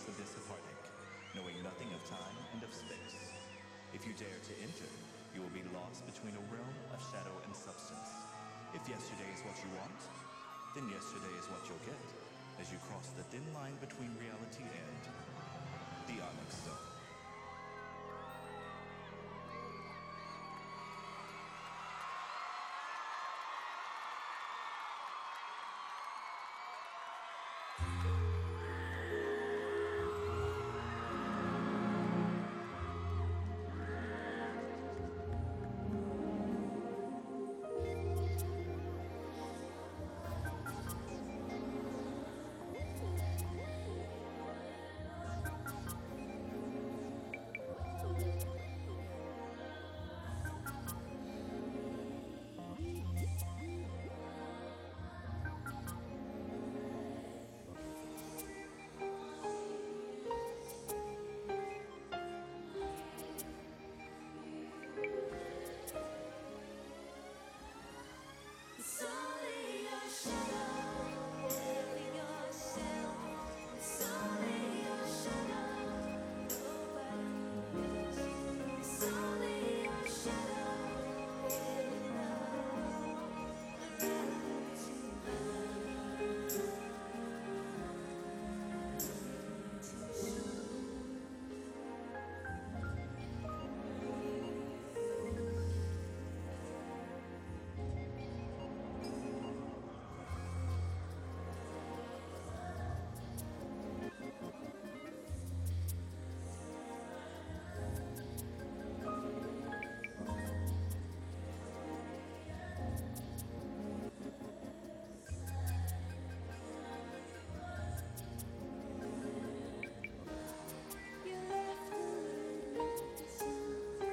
bottomless abyss of heartache, knowing nothing of time and of space. If you dare to enter, you will be lost between a realm of shadow and substance. If yesterday is what you want, then yesterday is what you'll get as you cross the thin line between reality and the Onyx Zone.